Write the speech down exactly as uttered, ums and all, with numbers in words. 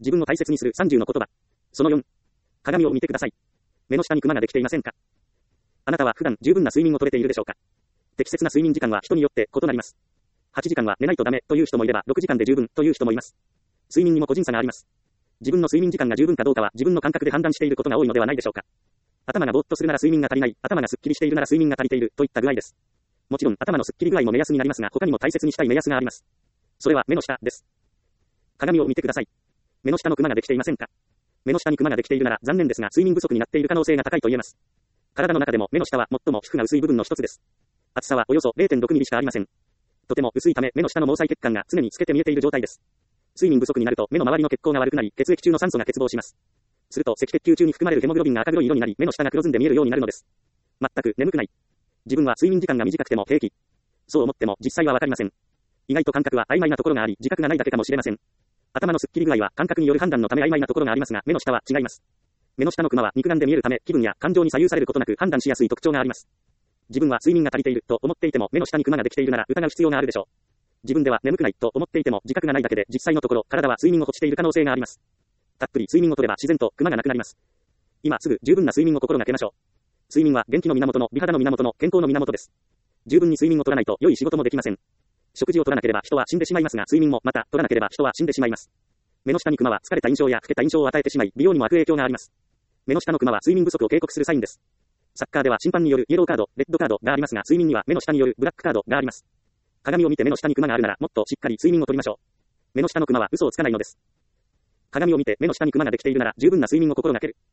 自分を大切にするさんじゅうの言葉。そのよん。鏡を見てください。目の下にクマができていませんか？あなたは普段十分な睡眠をとれているでしょうか？適切な睡眠時間は人によって異なります。はちじかんは寝ないとダメという人もいればろくじかんで十分という人もいます。睡眠にも個人差があります。自分の睡眠時間が十分かどうかは自分の感覚で判断していることが多いのではないでしょうか。頭がぼーっとするなら睡眠が足りない、頭がすっきりしているなら睡眠が足りているといった具合です。もちろん頭のすっきり具合も目安になりますが、他にも大切にしたい目安があります。それは目の下です。鏡を見てください。目の下のクマができていませんか？目の下にクマができているなら残念ですが睡眠不足になっている可能性が高いと言えます。体の中でも目の下は最も皮膚が薄い部分の一つです。厚さはおよそ れいてんろくミリしかありません。とても薄いため目の下の毛細血管が常に透けて見えている状態です。睡眠不足になると目の周りの血行が悪くなり血液中の酸素が欠乏します。すると赤血球中に含まれるヘモグロビンが赤黒い色になり目の下が黒ずんで見えるようになるのです。全く眠くない。自分は睡眠時間が短くても平気。そう思っても実際はわかりません。意外と感覚は曖昧なところがあり自覚がないだけかもしれません。頭のすっきり具合は感覚による判断のため曖昧なところがありますが目の下は違います。目の下のクマは肉眼で見えるため気分や感情に左右されることなく判断しやすい特徴があります。自分は睡眠が足りていると思っていても目の下にクマができているなら疑う必要があるでしょう。自分では眠くないと思っていても自覚がないだけで実際のところ体は睡眠を欲している可能性があります。たっぷり睡眠をとれば自然とクマがなくなります。今すぐ十分な睡眠を心がけましょう。睡眠は元気の源の美肌の源の健康の源です。十分に睡眠を取らないと良い仕事もできません。食事を取らなければ人は死んでしまいますが睡眠もまた取らなければ人は死んでしまいます。目の下にクマは疲れた印象や老けた印象を与えてしまい美容にも悪影響があります。目の下のクマは睡眠不足を警告するサインです。サッカーでは審判によるイエローカード、レッドカードがありますが睡眠には目の下によるブラックカードがあります。鏡を見て目の下にクマがあるならもっとしっかり睡眠をとりましょう。目の下のクマは嘘をつかないのです。鏡を見て目の下にクマができているなら十分な睡眠を心がける。